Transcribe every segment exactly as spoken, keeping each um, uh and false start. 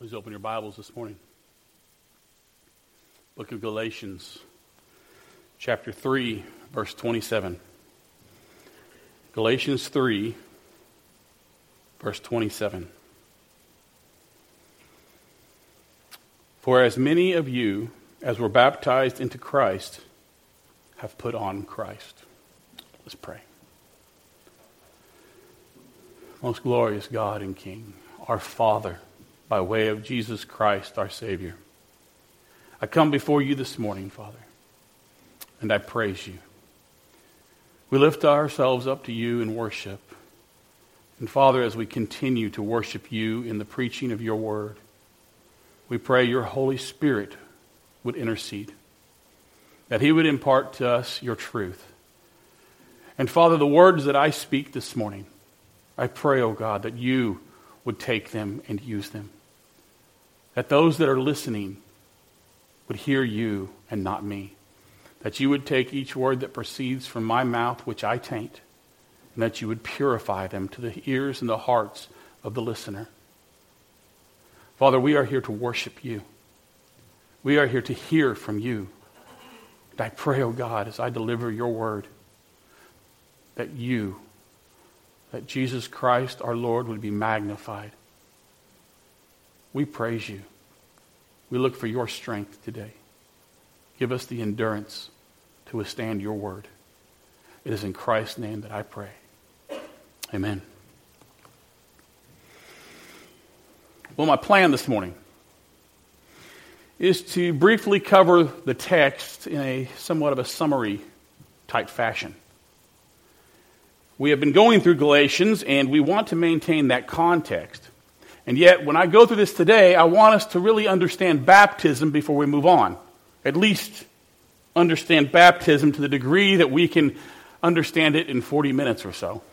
Please open your Bibles this morning. Book of Galatians, chapter three, verse twenty-seven. Galatians three, verse twenty-seven. For as many of you as were baptized into Christ have put on Christ. Let's pray. Most glorious God and King, our Father, by way of Jesus Christ, our Savior, I come before you this morning, Father, and I praise you. We lift ourselves up to you in worship. And Father, as we continue to worship you in the preaching of your word, we pray your Holy Spirit would intercede, that he would impart to us your truth. And Father, the words that I speak this morning, I pray, oh God, that you would take them and use them. That those that are listening would hear you and not me. That you would take each word that proceeds from my mouth, which I taint, and that you would purify them to the ears and the hearts of the listener. Father, we are here to worship you. We are here to hear from you. And I pray, oh God, as I deliver your word, that you, that Jesus Christ, our Lord, would be magnified. We praise you. We look for your strength today. Give us the endurance to withstand your word. It is in Christ's name that I pray. Amen. Well, my plan this morning is to briefly cover the text in a somewhat of a summary type fashion. We have been going through Galatians, and we want to maintain that context. And yet, when I go through this today, I want us to really understand baptism before we move on. At least understand baptism to the degree that we can understand it in forty minutes or so.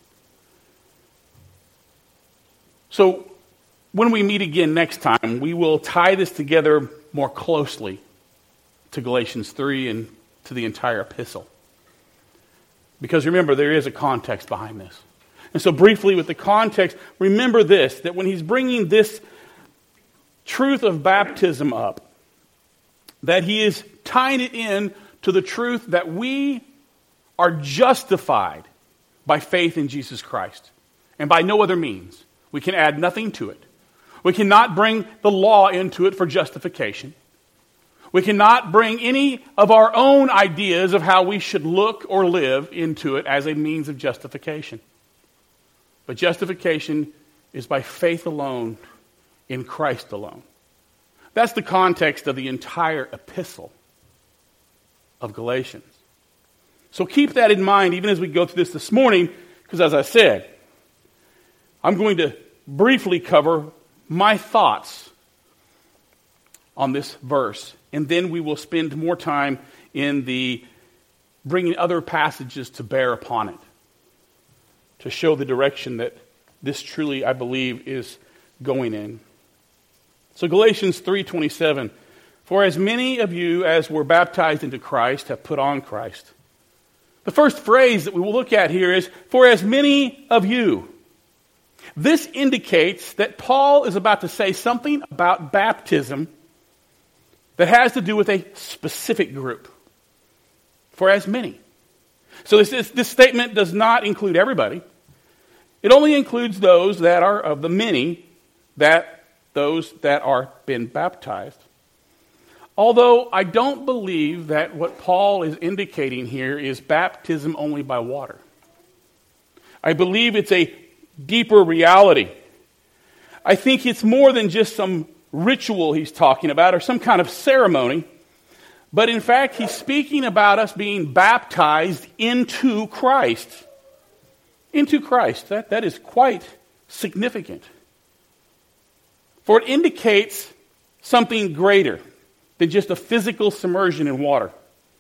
So, when we meet again next time, we will tie this together more closely to Galatians three and to the entire epistle. Because remember, there is a context behind this. And so briefly with the context, remember this, that when he's bringing this truth of baptism up, that he is tying it in to the truth that we are justified by faith in Jesus Christ and by no other means. We can add nothing to it. We cannot bring the law into it for justification. We cannot bring any of our own ideas of how we should look or live into it as a means of justification. But justification is by faith alone, in Christ alone. That's the context of the entire epistle of Galatians. So keep that in mind even as we go through this this morning, because as I said, I'm going to briefly cover my thoughts on this verse, and then we will spend more time in the bringing other passages to bear upon it, to show the direction that this truly, I believe, is going in. So Galatians three twenty-seven, for as many of you as were baptized into Christ have put on Christ. The first phrase that we will look at here is, for as many of you. This indicates that Paul is about to say something about baptism that has to do with a specific group. For as many. So this, this, this statement does not include everybody. It only includes those that are of the many, that those that are been baptized. Although I don't believe that what Paul is indicating here is baptism only by water. I believe it's a deeper reality. I think it's more than just some ritual he's talking about or some kind of ceremony. But in fact, he's speaking about us being baptized into Christ. Into Christ. That, that is quite significant. For it indicates something greater than just a physical submersion in water.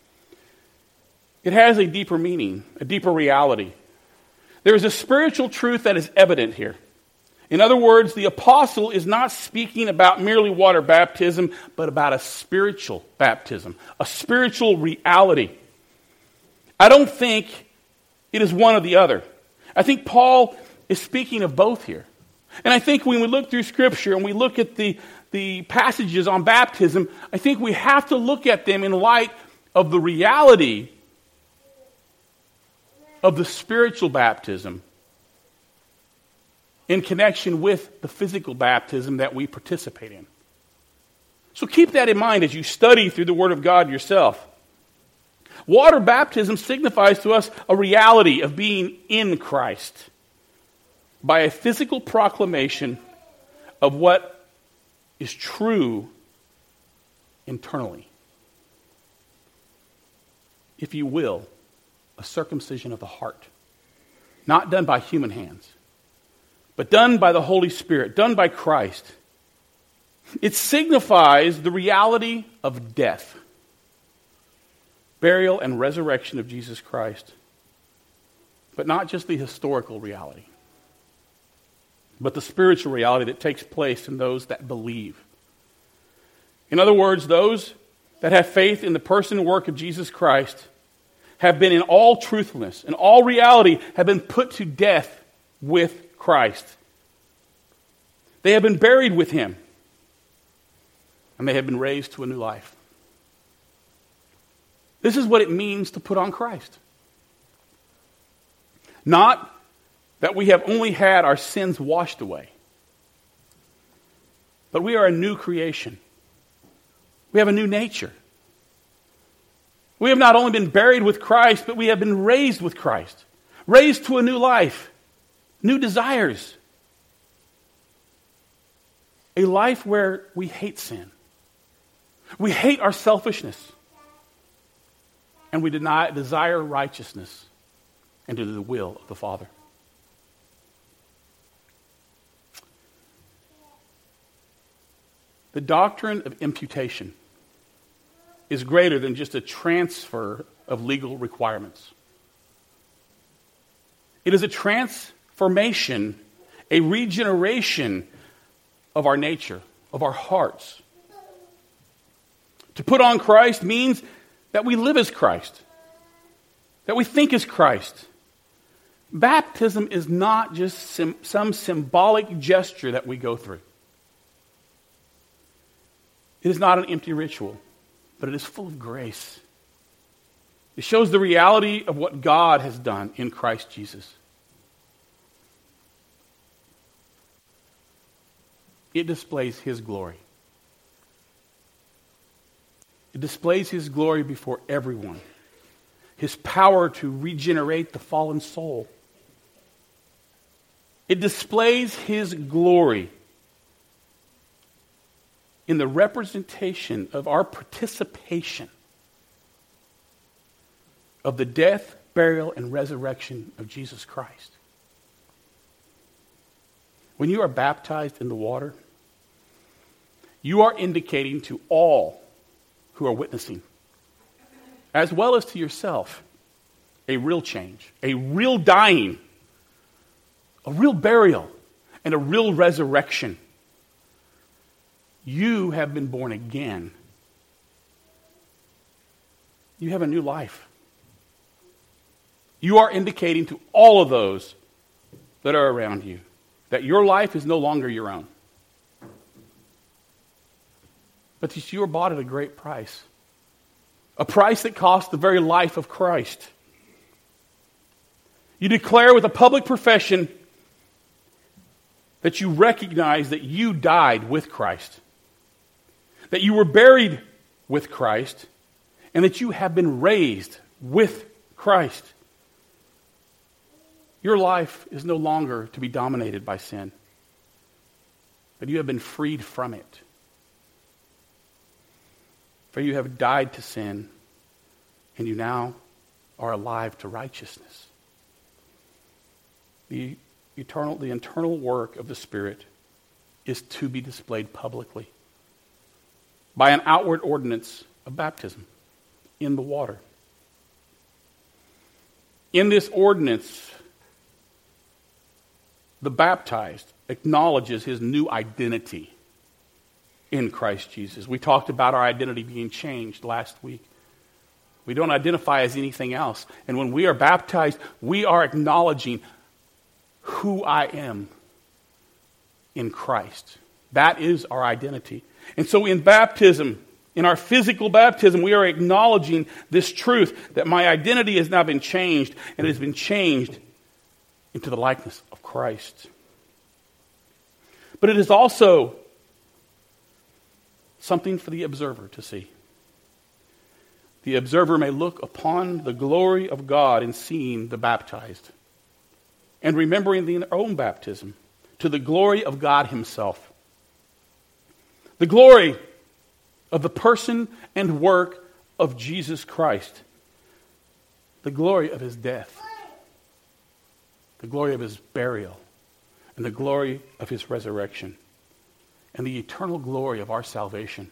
It has a deeper meaning, a deeper reality. There is a spiritual truth that is evident here. In other words, the apostle is not speaking about merely water baptism, but about a spiritual baptism, a spiritual reality. I don't think it is one or the other. I think Paul is speaking of both here. And I think when we look through Scripture and we look at the, the passages on baptism, I think we have to look at them in light of the reality of the spiritual baptism in connection with the physical baptism that we participate in. So keep that in mind as you study through the Word of God yourself. Water baptism signifies to us a reality of being in Christ by a physical proclamation of what is true internally. If you will, a circumcision of the heart. Not done by human hands, but done by the Holy Spirit, done by Christ. It signifies the reality of death, burial, and resurrection of Jesus Christ. But not just the historical reality, but the spiritual reality that takes place in those that believe. In other words, those that have faith in the person and work of Jesus Christ have been in all truthfulness, in all reality, have been put to death with Christ. They have been buried with Him, and they have been raised to a new life. This is what it means to put on Christ. Not that we have only had our sins washed away, but we are a new creation. We have a new nature. We have not only been buried with Christ, but we have been raised with Christ. Raised to a new life, new desires. A life where we hate sin. We hate our selfishness. And we deny, desire righteousness and to do the will of the Father. The doctrine of imputation is greater than just a transfer of legal requirements. It is a transformation, a regeneration of our nature, of our hearts. To put on Christ means that we live as Christ, that we think as Christ. Baptism is not just sim- some symbolic gesture that we go through. It is not an empty ritual, but it is full of grace. It shows the reality of what God has done in Christ Jesus. It displays His glory. It displays His glory before everyone. His power to regenerate the fallen soul. It displays His glory in the representation of our participation of the death, burial, and resurrection of Jesus Christ. When you are baptized in the water, you are indicating to all who are witnessing, as well as to yourself, a real change, a real dying, a real burial, and a real resurrection. You have been born again. You have a new life. You are indicating to all of those that are around you that your life is no longer your own, but that you were bought at a great price. A price that cost the very life of Christ. You declare with a public profession that you recognize that you died with Christ, that you were buried with Christ, and that you have been raised with Christ. Your life is no longer to be dominated by sin, but you have been freed from it. For you have died to sin, and you now are alive to righteousness. The eternal, the internal work of the Spirit is to be displayed publicly by an outward ordinance of baptism in the water. In this ordinance, the baptized acknowledges his new identity in Christ Jesus. We talked about our identity being changed last week. We don't identify as anything else. And when we are baptized, we are acknowledging who I am in Christ. That is our identity. And so in baptism, in our physical baptism, we are acknowledging this truth that my identity has now been changed, and it has been changed into the likeness of Christ. But it is also something for the observer to see. The observer may look upon the glory of God in seeing the baptized and remembering their own baptism to the glory of God himself. The glory of the person and work of Jesus Christ. The glory of his death. The glory of his burial. And the glory of his resurrection. And the eternal glory of our salvation.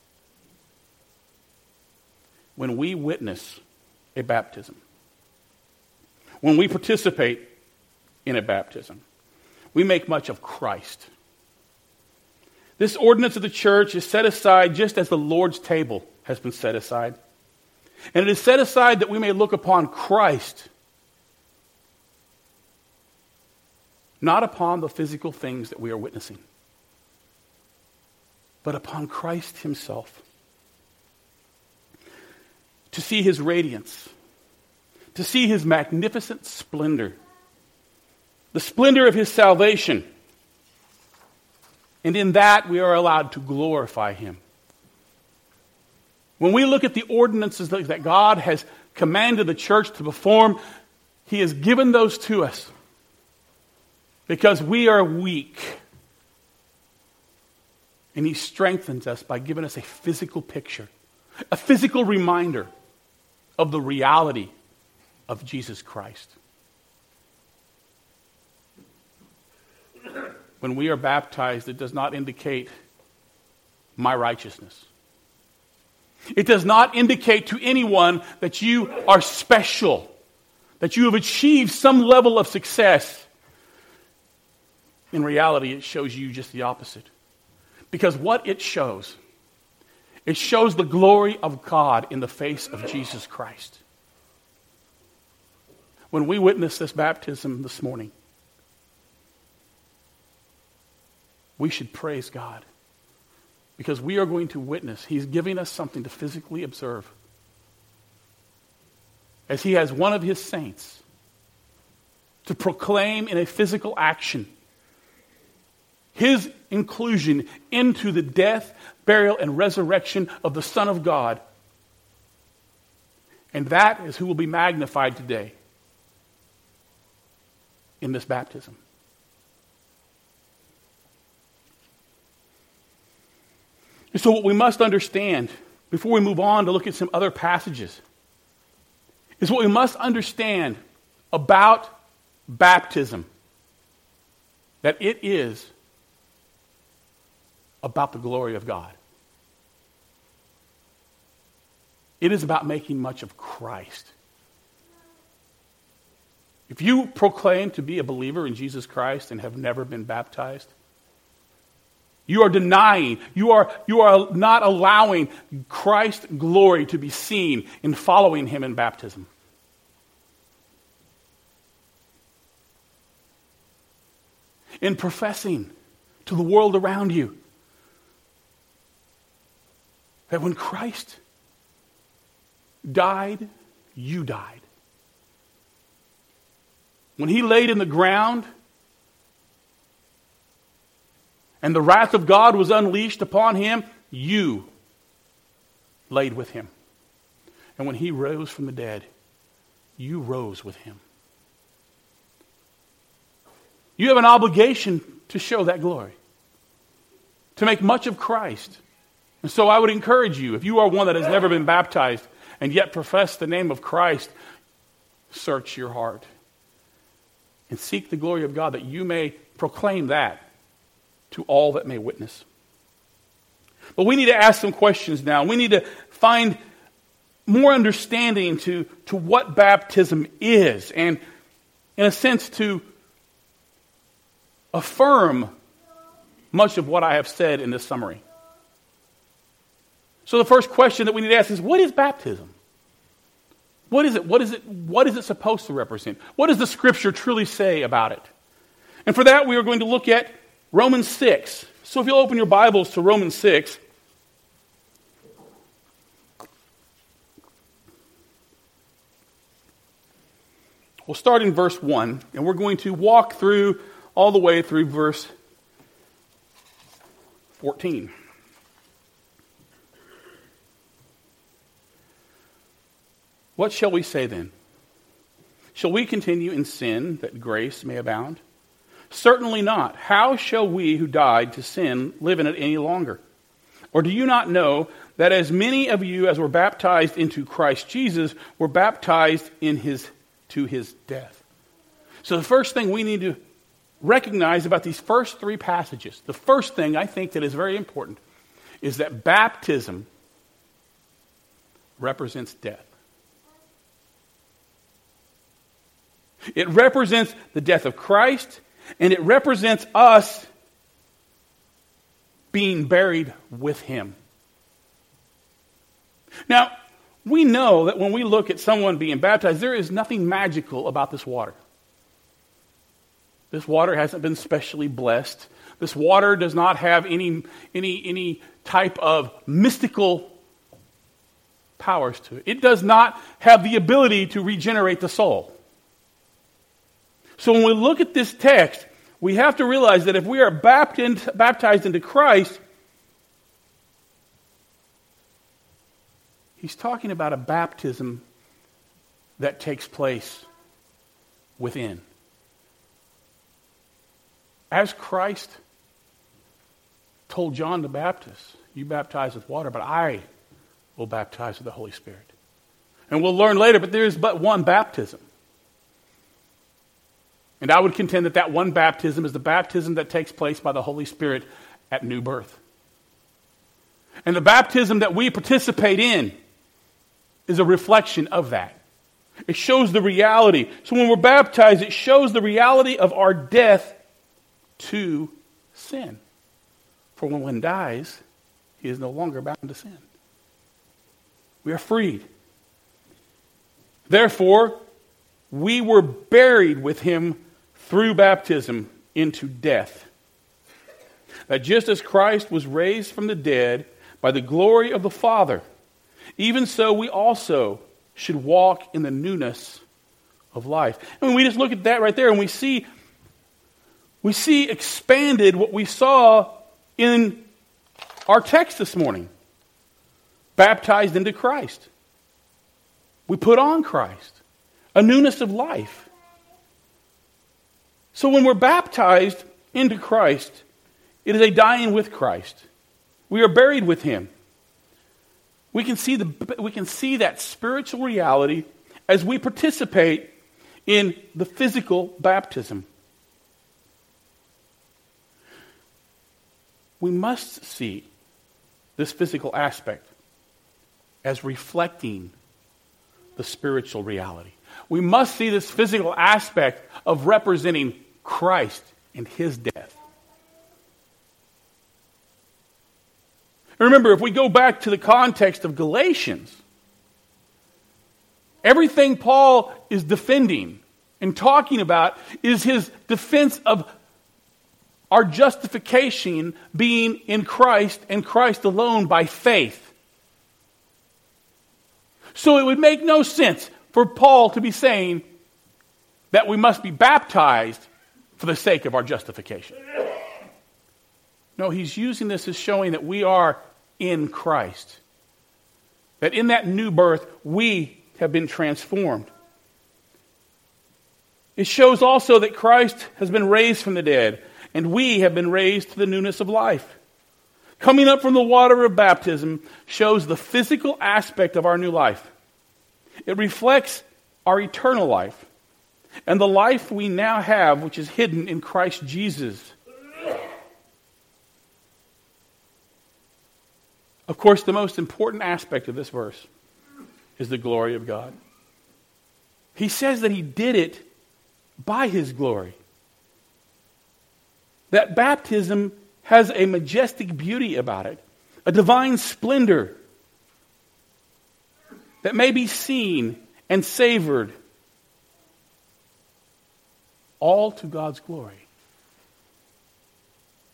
When we witness a baptism, when we participate in a baptism, we make much of Christ. This ordinance of the church is set aside just as the Lord's table has been set aside. And it is set aside that we may look upon Christ, not upon the physical things that we are witnessing, but upon Christ himself. To see his radiance, to see his magnificent splendor, the splendor of his salvation. And in that we are allowed to glorify him. When we look at the ordinances that God has commanded the church to perform, he has given those to us because we are weak. And he strengthens us by giving us a physical picture, a physical reminder of the reality of Jesus Christ. When we are baptized, it does not indicate my righteousness. It does not indicate to anyone that you are special, that you have achieved some level of success. In reality, it shows you just the opposite. Because what it shows, it shows the glory of God in the face of Jesus Christ. When we witness this baptism this morning, we should praise God because we are going to witness. He's giving us something to physically observe. As he has one of his saints to proclaim in a physical action his inclusion into the death, burial, and resurrection of the Son of God. And that is who will be magnified today in this baptism. And so what we must understand, before we move on to look at some other passages, is what we must understand about baptism. That it is about the glory of God. It is about making much of Christ. If you proclaim to be a believer in Jesus Christ and have never been baptized, you are denying, you are, you are not allowing Christ's glory to be seen in following him in baptism. In professing to the world around you that when Christ died, you died. When he laid in the ground and the wrath of God was unleashed upon him, you laid with him. And when he rose from the dead, you rose with him. You have an obligation to show that glory, to make much of Christ. And so I would encourage you, if you are one that has never been baptized and yet profess the name of Christ, search your heart and seek the glory of God that you may proclaim that to all that may witness. But we need to ask some questions now. We need to find more understanding to, to what baptism is, and in a sense to affirm much of what I have said in this summary. So the first question that we need to ask is, what is baptism? What is it? What is it? What is it supposed to represent? What does the Scripture truly say about it? And for that, we are going to look at Romans six. So if you'll open your Bibles to Romans six. We'll start in verse one, and we're going to walk through all the way through verse fourteen. What shall we say then? Shall we continue in sin that grace may abound? Certainly not. How shall we who died to sin live in it any longer? Or do you not know that as many of you as were baptized into Christ Jesus were baptized in his to his death? So the first thing we need to recognize about these first three passages, the first thing I think that is very important, is that baptism represents death. It represents the death of Christ, and it represents us being buried with him. Now, we know that when we look at someone being baptized, there is nothing magical about this water. This water hasn't been specially blessed. This water does not have any, any, any type of mystical powers to it. It does not have the ability to regenerate the soul. So when we look at this text, we have to realize that if we are baptized into Christ, he's talking about a baptism that takes place within. As Christ told John the Baptist, you baptize with water, but I will baptize with the Holy Spirit. And we'll learn later, but there is but one baptism. And I would contend that that one baptism is the baptism that takes place by the Holy Spirit at new birth. And the baptism that we participate in is a reflection of that. It shows the reality. So when we're baptized, it shows the reality of our death to sin. For when one dies, he is no longer bound to sin. We are freed. Therefore, we were buried with him through baptism into death. That just as Christ was raised from the dead by the glory of the Father, even so we also should walk in the newness of life. I mean, we just look at that right there and we see, we see expanded what we saw in our text this morning. Baptized into Christ. We put on Christ. A newness of life. So when we're baptized into Christ, it is a dying with Christ. We are buried with him. We can see the we can see that spiritual reality as we participate in the physical baptism. We must see this physical aspect as reflecting the spiritual reality. We must see this physical aspect of representing Christ and his death. Remember, if we go back to the context of Galatians, everything Paul is defending and talking about is his defense of our justification being in Christ and Christ alone by faith. So it would make no sense for Paul to be saying that we must be baptized for the sake of our justification. No, he's using this as showing that we are in Christ. That in that new birth, we have been transformed. It shows also that Christ has been raised from the dead, and we have been raised to the newness of life. Coming up from the water of baptism shows the physical aspect of our new life. It reflects our eternal life and the life we now have, which is hidden in Christ Jesus. Of course, the most important aspect of this verse is the glory of God. He says that he did it by his glory. That baptism has a majestic beauty about it, a divine splendor that may be seen and savored, all to God's glory.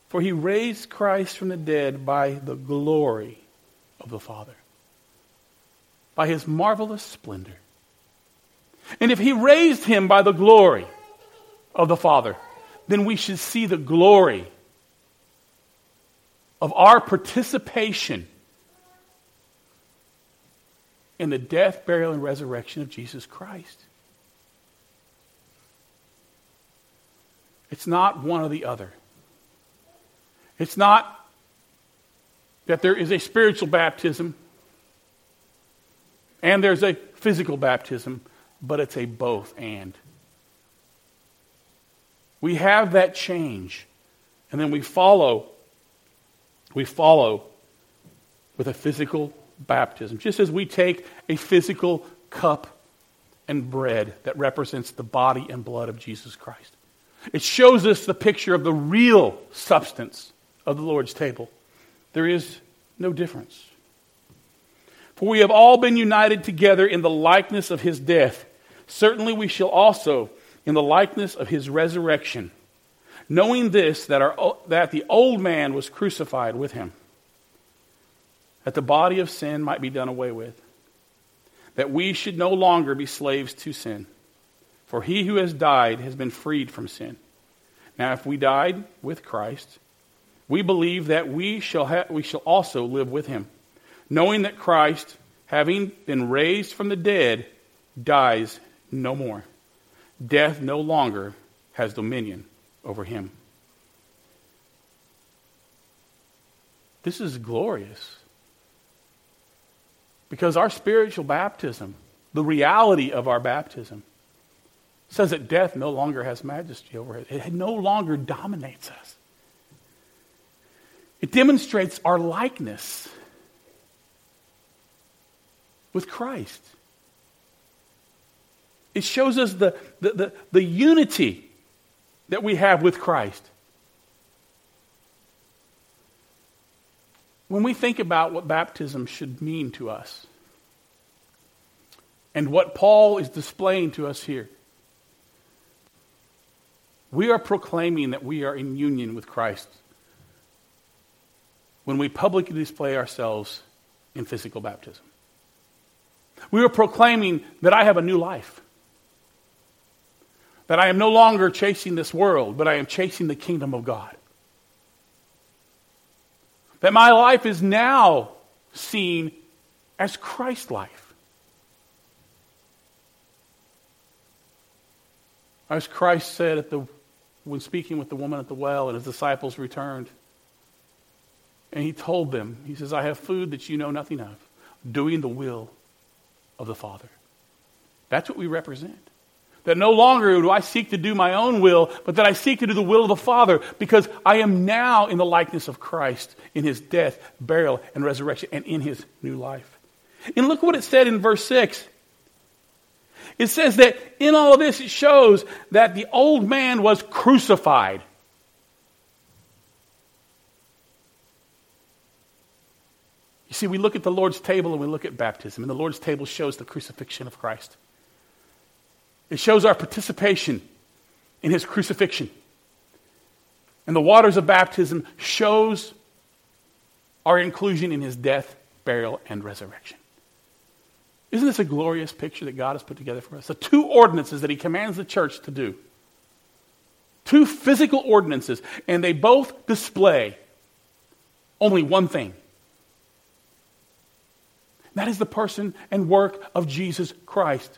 For he raised Christ from the dead by the glory of the Father, by his marvelous splendor. And if he raised him by the glory of the Father, then we should see the glory of our participation in the death, burial, and resurrection of Jesus Christ. It's not one or the other. It's not that there is a spiritual baptism and there's a physical baptism, but it's a both and. We have that change, and then we follow, we follow with a physical baptism. Just as we take a physical cup and bread that represents the body and blood of Jesus Christ. It shows us the picture of the real substance of the Lord's table. There is no difference. For we have all been united together in the likeness of his death. Certainly we shall also in the likeness of his resurrection, knowing this, that, our, that the old man was crucified with him, that the body of sin might be done away with, that we should no longer be slaves to sin. For he who has died has been freed from sin. Now if we died with Christ, we believe that we shall ha- we shall also live with him, knowing that Christ, having been raised from the dead, dies no more. Death no longer has dominion over him. This is glorious. Because our spiritual baptism, the reality of our baptism, says that death no longer has majesty over it. It no longer dominates us. It demonstrates our likeness with Christ. It shows us the, the, the, the unity that we have with Christ. When we think about what baptism should mean to us, and what Paul is displaying to us here, we are proclaiming that we are in union with Christ when we publicly display ourselves in physical baptism. We are proclaiming that I have a new life. That I am no longer chasing this world, but I am chasing the kingdom of God. That my life is now seen as Christ's life. As Christ said at the, when speaking with the woman at the well and his disciples returned, and he told them, he says, I have food that you know nothing of, doing the will of the Father. That's what we represent. That no longer do I seek to do my own will, but that I seek to do the will of the Father, because I am now in the likeness of Christ, in his death, burial, and resurrection, and in his new life. And look what it said in verse six. It says that in all of this, it shows that the old man was crucified. You see, we look at the Lord's table and we look at baptism, and the Lord's table shows the crucifixion of Christ. It shows our participation in his crucifixion. And the waters of baptism shows our inclusion in his death, burial, and resurrection. Isn't this a glorious picture that God has put together for us? The two ordinances that he commands the church to do. Two physical ordinances, and they both display only one thing. That is the person and work of Jesus Christ.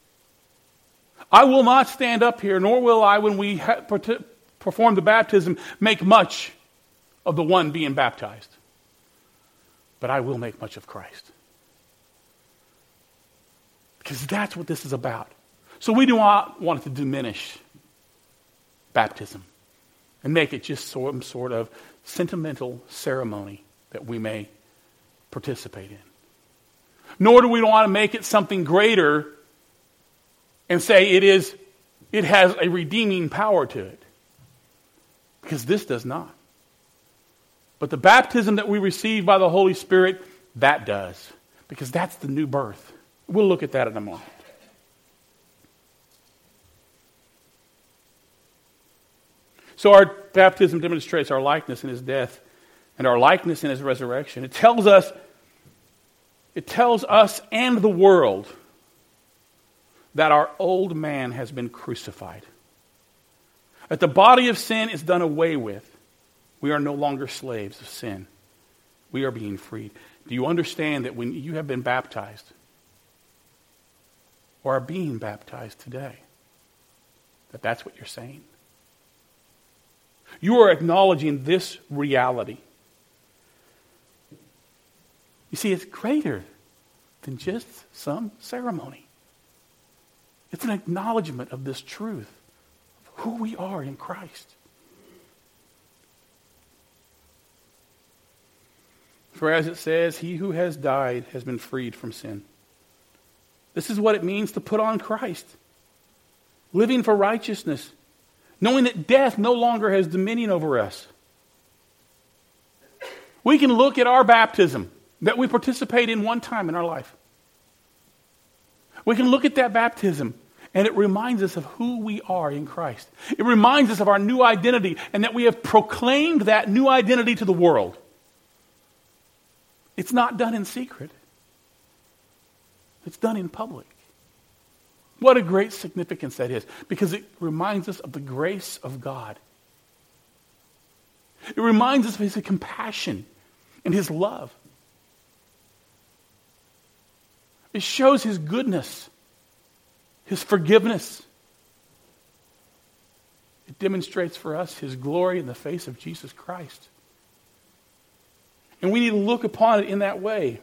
I will not stand up here, nor will I, when we ha- perform the baptism, make much of the one being baptized. But I will make much of Christ. Because that's what this is about. So we do not want to diminish baptism and make it just some sort of sentimental ceremony that we may participate in. Nor do we want to make it something greater and say it is, it has a redeeming power to it. Because this does not. But the baptism that we receive by the Holy Spirit, that does. Because that's the new birth. We'll look at that in a moment. So our baptism demonstrates our likeness in his death and our likeness in his resurrection. It tells us, it tells us and the world that our old man has been crucified. That the body of sin is done away with. We are no longer slaves of sin. We are being freed. Do you understand that when you have been baptized, or are being baptized today, that that's what you're saying? You are acknowledging this reality. You see, it's greater than just some ceremony. It's an acknowledgement of this truth, of who we are in Christ. For as it says, he who has died has been freed from sin. This is what it means to put on Christ. Living for righteousness, knowing that death no longer has dominion over us. We can look at our baptism that we participate in one time in our life. We can look at that baptism and it reminds us of who we are in Christ. It reminds us of our new identity and that we have proclaimed that new identity to the world. It's not done in secret. It's done in public. What a great significance that is, because it reminds us of the grace of God. It reminds us of his compassion and his love. It shows his goodness, his forgiveness. It demonstrates for us his glory in the face of Jesus Christ. And we need to look upon it in that way.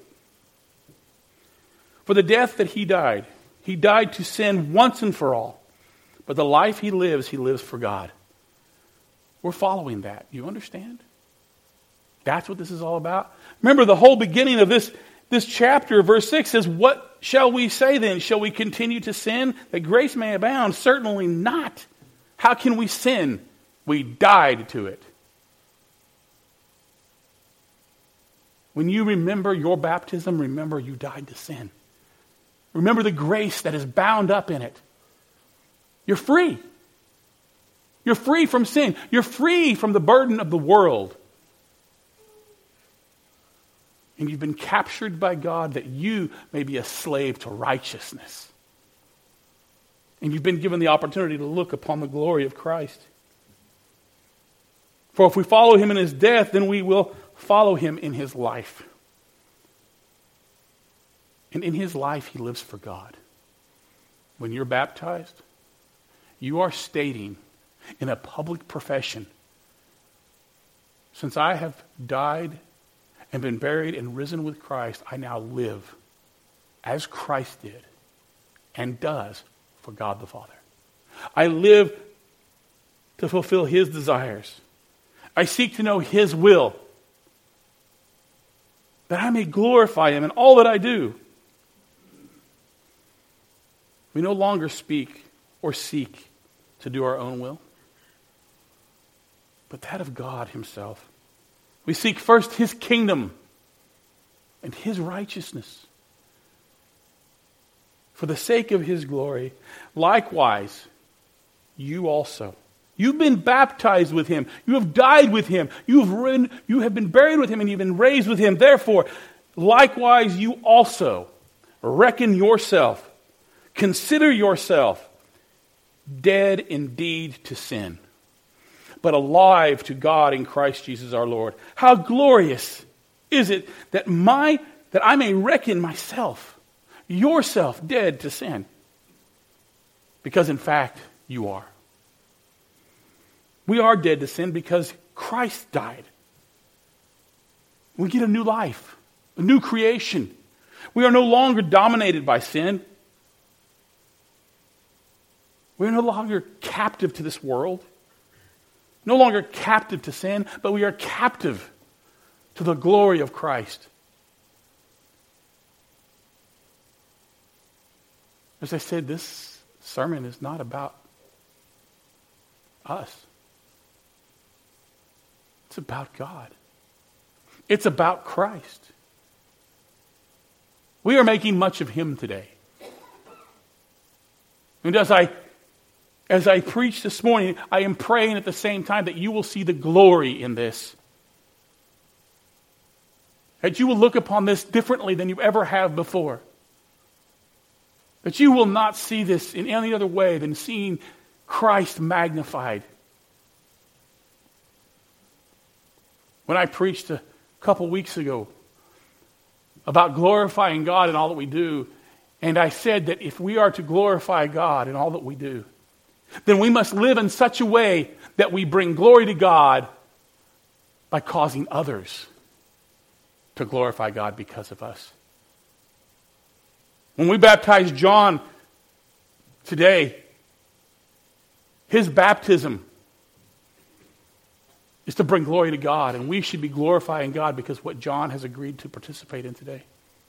For the death that he died, he died to sin once and for all. But the life he lives, he lives for God. We're following that. You understand? That's what this is all about. Remember, the whole beginning of this, this chapter, verse six says, what shall we say then? Shall we continue to sin that grace may abound? Certainly not. How can we sin? We died to it. When you remember your baptism, remember you died to sin. Remember the grace that is bound up in it. You're free. You're free from sin. You're free from the burden of the world. And you've been captured by God that you may be a slave to righteousness. And you've been given the opportunity to look upon the glory of Christ. For if we follow him in his death, then we will follow him in his life. And in his life, he lives for God. When you're baptized, you are stating in a public profession, since I have died and been buried and risen with Christ, I now live as Christ did and does for God the Father. I live to fulfill his desires. I seek to know his will, that I may glorify him in all that I do. We no longer speak or seek to do our own will, but that of God himself. We seek first his kingdom and his righteousness for the sake of his glory. Likewise, you also. You've been baptized with him. You have died with him. You have, been, you have been buried with him and you've been raised with him. Therefore, likewise, you also reckon yourself, consider yourself dead indeed to sin, but alive to God in Christ Jesus our Lord. How glorious is it that my that I may reckon myself, yourself, dead to sin. Because in fact, you are. We are dead to sin because Christ died. We get a new life, a new creation. We are no longer dominated by sin. We are no longer captive to this world. No longer captive to sin, but we are captive to the glory of Christ. As I said, this sermon is not about us. It's about God. It's about Christ. We are making much of him today. And as I as I preach this morning, I am praying at the same time that you will see the glory in this. That you will look upon this differently than you ever have before. That you will not see this in any other way than seeing Christ magnified. When I preached a couple weeks ago about glorifying God in all that we do, and I said that if we are to glorify God in all that we do, then we must live in such a way that we bring glory to God by causing others to glorify God because of us. When we baptize John today, his baptism is to bring glory to God, and we should be glorifying God because what John has agreed to participate in today.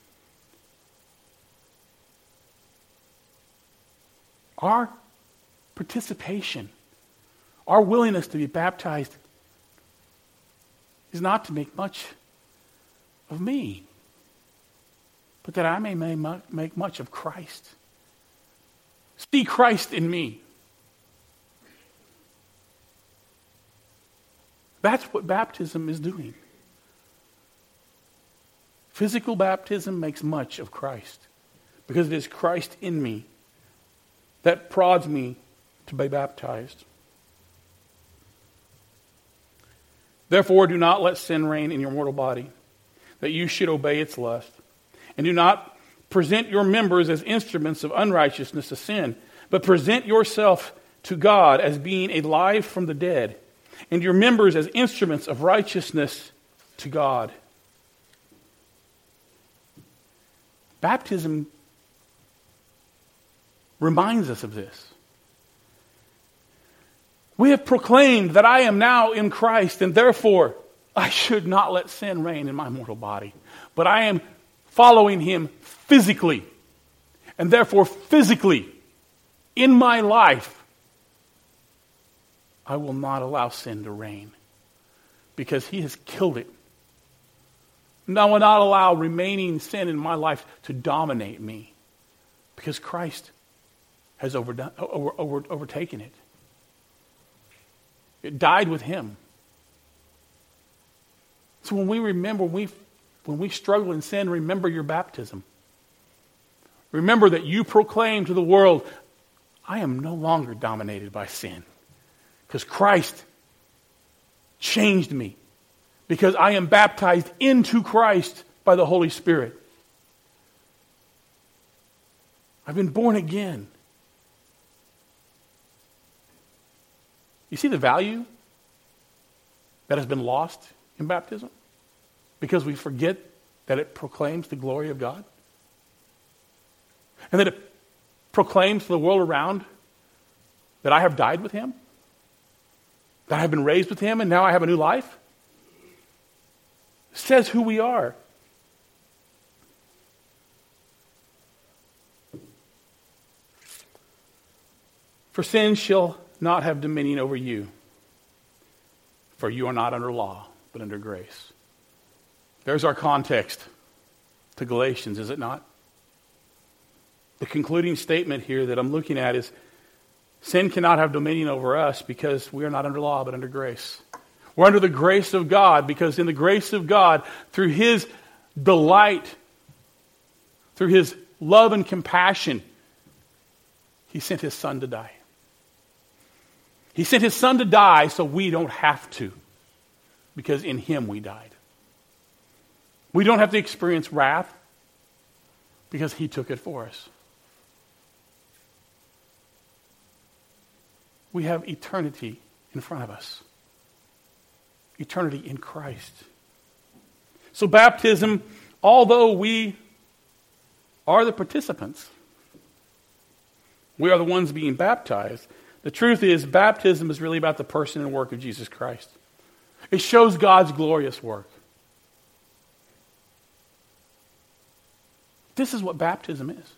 Our participation, our willingness to be baptized is not to make much of me, but that I may make much of Christ. See Christ in me. That's what baptism is doing. Physical baptism makes much of Christ because it is Christ in me that prods me to be baptized. Therefore, do not let sin reign in your mortal body, that you should obey its lust. And do not present your members as instruments of unrighteousness to sin, but present yourself to God as being alive from the dead, and your members as instruments of righteousness to God. Baptism reminds us of this. We have proclaimed that I am now in Christ, and therefore I should not let sin reign in my mortal body. But I am following him physically. And therefore, physically, in my life, I will not allow sin to reign. Because he has killed it. And I will not allow remaining sin in my life to dominate me. Because Christ has overdone, over, over, overtaken it. It died with him. So when we remember, when we, when we struggle in sin, remember your baptism. Remember that you proclaim to the world, I am no longer dominated by sin. Because Christ changed me. Because I am baptized into Christ by the Holy Spirit. I've been born again. You see the value that has been lost in baptism? Because we forget that it proclaims the glory of God. And that it proclaims to the world around that I have died with him. That I have been raised with him and now I have a new life. It says who we are. For sin shall not have dominion over you. For you are not under law, but under grace. There's our context to Galatians, is it not? The concluding statement here that I'm looking at is, sin cannot have dominion over us because we are not under law, but under grace. We're under the grace of God because in the grace of God, through his delight, through his love and compassion, he sent his son to die. He sent his son to die so we don't have to, because in him we died. We don't have to experience wrath because he took it for us. We have eternity in front of us. Eternity in Christ. So baptism, although we are the participants, we are the ones being baptized, the truth is baptism is really about the person and work of Jesus Christ. It shows God's glorious work. This is what baptism is.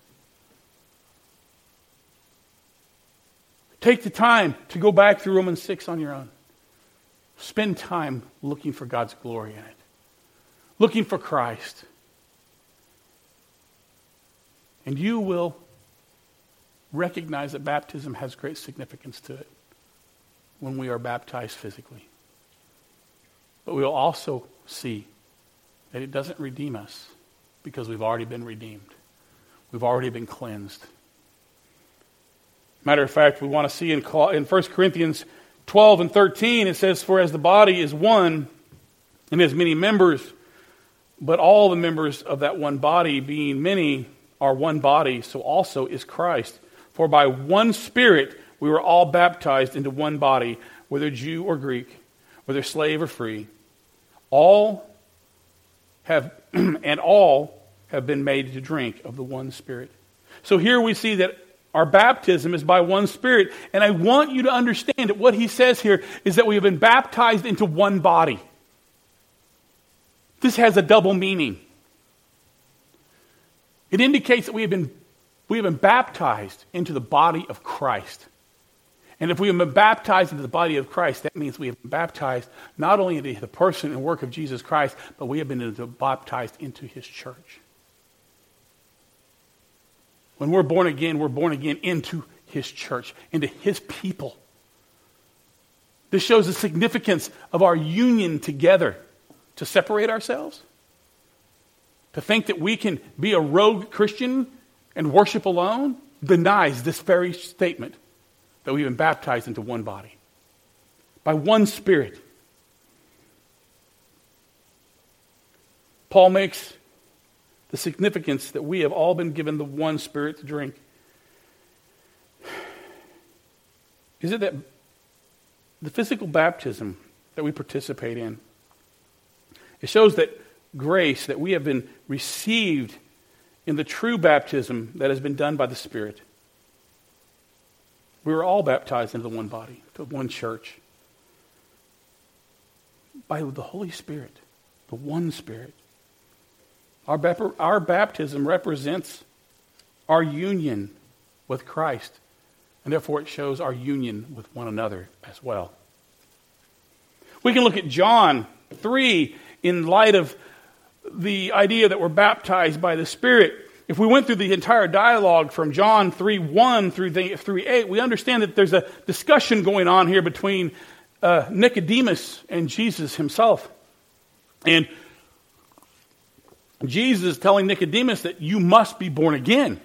Take the time to go back through Romans six on your own. Spend time looking for God's glory in it. Looking for Christ. And you will recognize that baptism has great significance to it when we are baptized physically. But we'll also see that it doesn't redeem us because we've already been redeemed. We've already been cleansed. Matter of fact, we want to see in, in First Corinthians twelve and thirteen, it says, "For as the body is one and has many members, but all the members of that one body, being many, are one body, so also is Christ. For by one Spirit we were all baptized into one body, whether Jew or Greek, whether slave or free. All have, and all have been made to drink of the one Spirit." So here we see that our baptism is by one Spirit. And I want you to understand that what he says here is that we have been baptized into one body. This has a double meaning. It indicates that we have been, we have been baptized into the body of Christ. And if we have been baptized into the body of Christ, that means we have been baptized not only into the person and work of Jesus Christ, but we have been baptized into his church. When we're born again, we're born again into his church, into his people. This shows the significance of our union together. To separate ourselves? To think that we can be a rogue Christian and worship alone denies this very statement that we've been baptized into one body. By one Spirit. Paul makes the significance that we have all been given the one Spirit to drink. Is it that the physical baptism that we participate in, it shows that grace that we have been received in the true baptism that has been done by the Spirit. We were all baptized into the one body, to one church. By the Holy Spirit, the one Spirit. Our, bap- our baptism represents our union with Christ, and therefore it shows our union with one another as well. We can look at John three in light of the idea that we're baptized by the Spirit. If we went through the entire dialogue from John three one through three eight, we understand that there's a discussion going on here between uh, Nicodemus and Jesus himself. And Jesus is telling Nicodemus that you must be born again.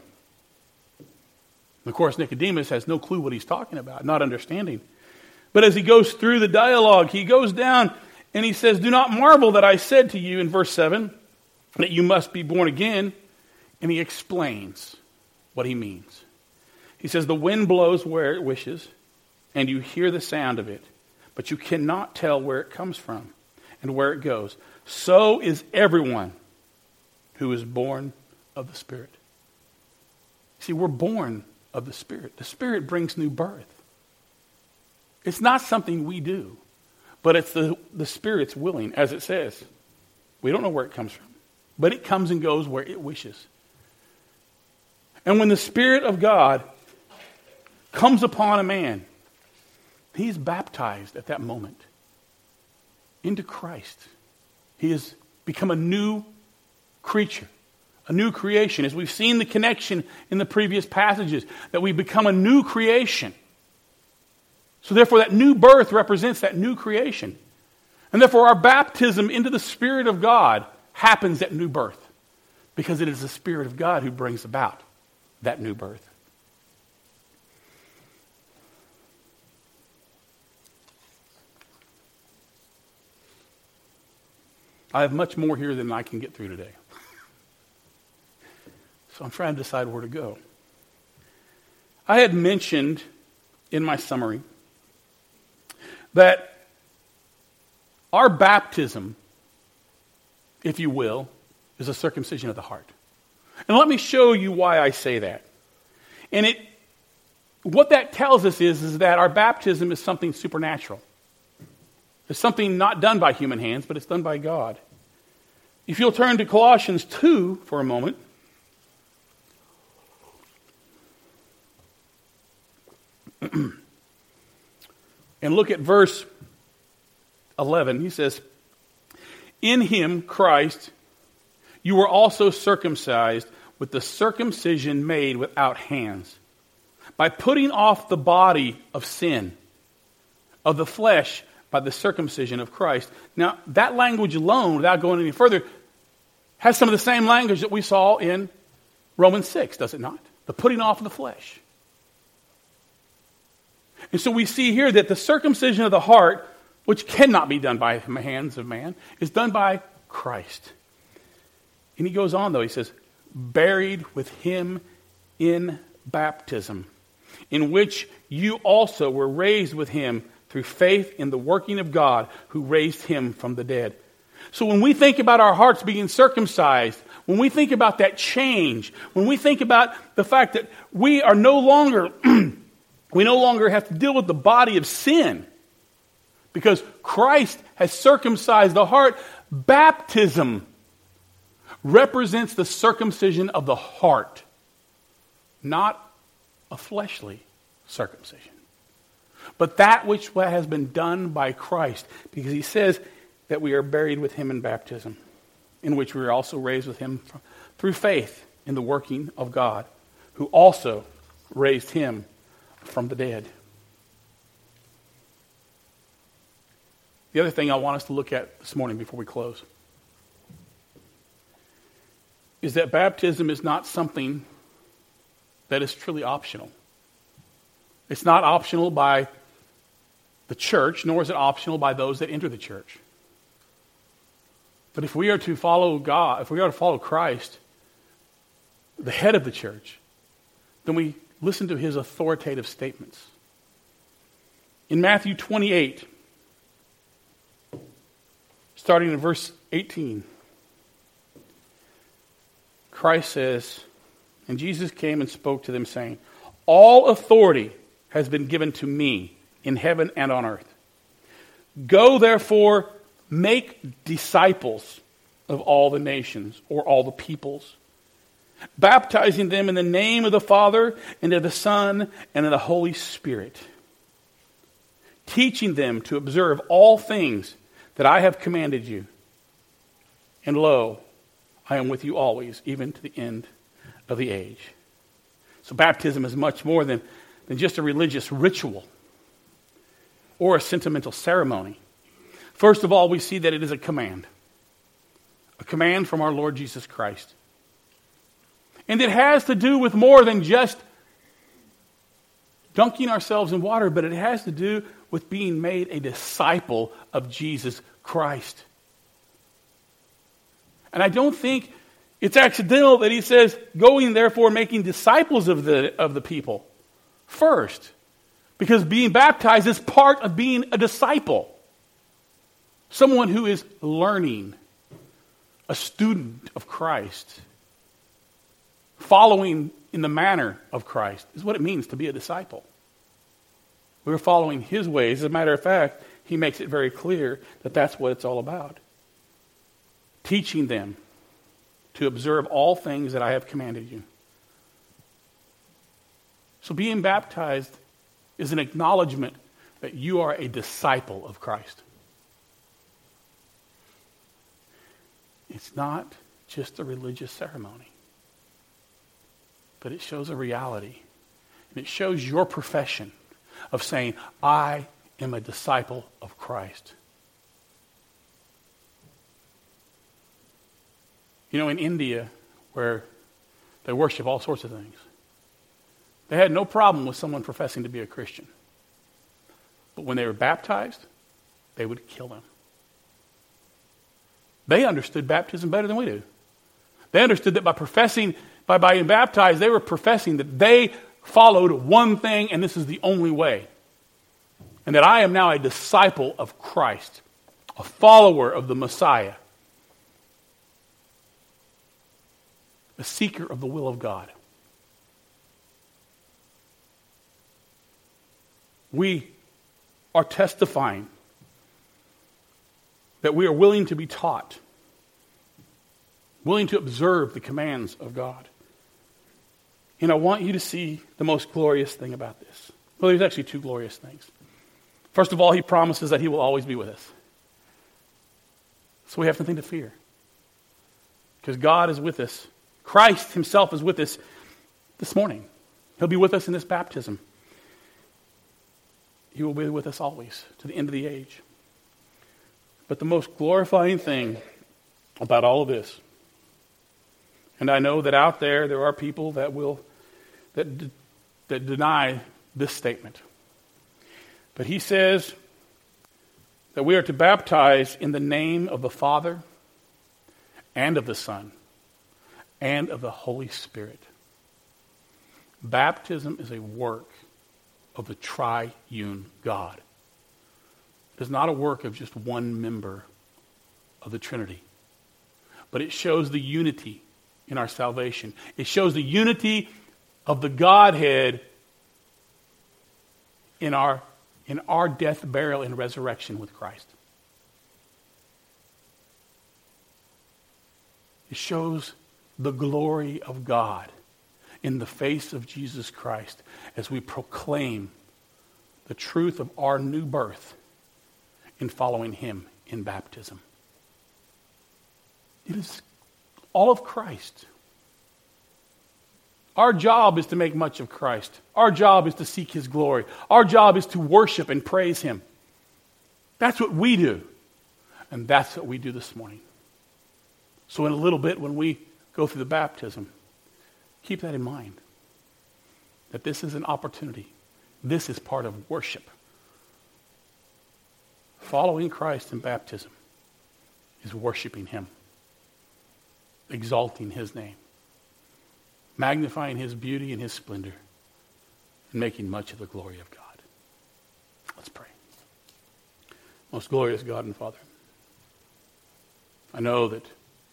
Of course, Nicodemus has no clue what he's talking about, not understanding. But as he goes through the dialogue, he goes down and he says, "Do not marvel that I said to you," in verse seven, "that you must be born again." And he explains what he means. He says, "The wind blows where it wishes, and you hear the sound of it, but you cannot tell where it comes from and where it goes. So is everyone who is born of the Spirit." See, we're born of the Spirit. The Spirit brings new birth. It's not something we do, but it's the, the Spirit's willing, as it says. We don't know where it comes from, but it comes and goes where it wishes. And when the Spirit of God comes upon a man, he's baptized at that moment into Christ. He has become a new creature, a new creation. As we've seen the connection in the previous passages, that we become a new creation. So therefore that new birth represents that new creation. And therefore our baptism into the Spirit of God happens at new birth. Because it is the Spirit of God who brings about that new birth. I have much more here than I can get through today. So I'm trying to decide where to go. I had mentioned in my summary that our baptism, if you will, is a circumcision of the heart. And let me show you why I say that. And it, what that tells us is, is that our baptism is something supernatural. It's something not done by human hands, but it's done by God. If you'll turn to Colossians two for a moment. And look at verse eleven. He says, "In him, Christ, you were also circumcised with the circumcision made without hands, by putting off the body of sin, of the flesh, by the circumcision of Christ. Now, that language alone, without going any further, has some of the same language that we saw in Romans six, does it not? The putting off of the flesh. And so we see here that the circumcision of the heart, which cannot be done by the hands of man, is done by Christ. And he goes on, though, he says, buried with him in baptism, in which you also were raised with him through faith in the working of God who raised him from the dead. So when we think about our hearts being circumcised, when we think about that change, when we think about the fact that we are no longer, we no longer have to deal with the body of sin, because Christ has circumcised the heart, baptism represents the circumcision of the heart, not a fleshly circumcision, but that which has been done by Christ, because he says that we are buried with him in baptism, in which we are also raised with him through faith in the working of God, who also raised him from the dead. The other thing I want us to look at this morning before we close is that baptism is not something that is truly optional. It's not optional by the church, nor is it optional by those that enter the church. But if we are to follow God, if we are to follow Christ, the head of the church, then we listen to his authoritative statements. In Matthew twenty-eight, starting in verse eighteen, Christ says, and Jesus came and spoke to them, saying, all authority has been given to me in heaven and on earth. Go therefore, make disciples of all the nations, or all the peoples, baptizing them in the name of the Father, and of the Son, and of the Holy Spirit, teaching them to observe all things that I have commanded you. And lo, I am with you always, even to the end of the age. So baptism is much more than, than just a religious ritual or a sentimental ceremony. First of all, we see that it is a command. A command from our Lord Jesus Christ. And it has to do with more than just dunking ourselves in water, but it has to do with being made a disciple of Jesus Christ. And I don't think it's accidental that he says, going therefore making disciples of the, of the people first. Because being baptized is part of being a disciple. Someone who is learning, a student of Christ, following in the manner of Christ is what it means to be a disciple. We're following his ways. As a matter of fact, he makes it very clear that that's what it's all about. Teaching them to observe all things that I have commanded you. So being baptized is an acknowledgement that you are a disciple of Christ. It's not just a religious ceremony, but it shows a reality. And it shows your profession of saying, I am a disciple of Christ. You know, in India, where they worship all sorts of things, they had no problem with someone professing to be a Christian. But when they were baptized, they would kill them. They understood baptism better than we do. They understood that by professing, by being baptized, they were professing that they followed one thing, and this is the only way. And that I am now a disciple of Christ, a follower of the Messiah, a seeker of the will of God. We are testifying that we are willing to be taught, willing to observe the commands of God. And I want you to see the most glorious thing about this. Well, there's actually two glorious things. First of all, he promises that he will always be with us. So we have nothing to fear. Because God is with us. Christ himself is with us this morning. He'll be with us in this baptism. He will be with us always to the end of the age. But the most glorifying thing about all of this, and I know that out there there are people that will that d- that deny this statement. But he says that we are to baptize in the name of the Father and of the Son and of the Holy Spirit. Baptism is a work of the triune God. It is not a work of just one member of the Trinity. But it shows the unity in our salvation. It shows the unity of the Godhead in our, in our death, burial, and resurrection with Christ. It shows the glory of God in the face of Jesus Christ as we proclaim the truth of our new birth in following him in baptism. It is all of Christ. Our job is to make much of Christ. Our job is to seek his glory. Our job is to worship and praise him. That's what we do. And that's what we do this morning. So in a little bit when we go through the baptism, keep that in mind. That this is an opportunity. This is part of worship. Following Christ in baptism is worshiping him, exalting his name, magnifying his beauty and his splendor, and making much of the glory of God. Let's pray. Most glorious God and Father, I know that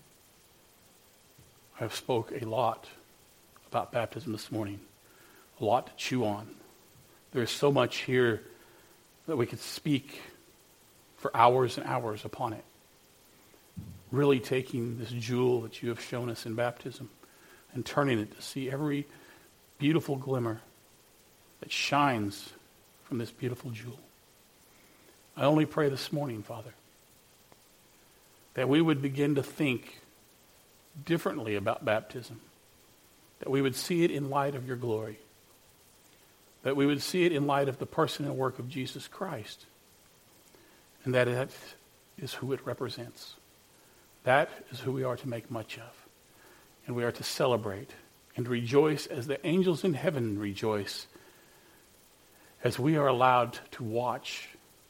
I've spoke a lot about baptism this morning, a lot to chew on. There is so much here that we could speak for hours and hours upon it. Really taking this jewel that you have shown us in baptism and turning it to see every beautiful glimmer that shines from this beautiful jewel. I only pray this morning, Father, that we would begin to think differently about baptism, that we would see it in light of your glory, that we would see it in light of the person and work of Jesus Christ, and that that is who it represents. That is who we are to make much of. And we are to celebrate and rejoice as the angels in heaven rejoice as we are allowed to watch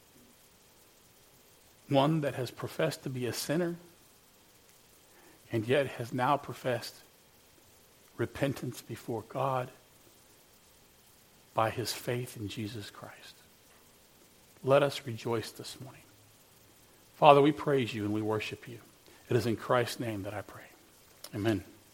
one that has professed to be a sinner and yet has now professed repentance before God by his faith in Jesus Christ. Let us rejoice this morning. Father, we praise you and we worship you. It is in Christ's name that I pray. Amen.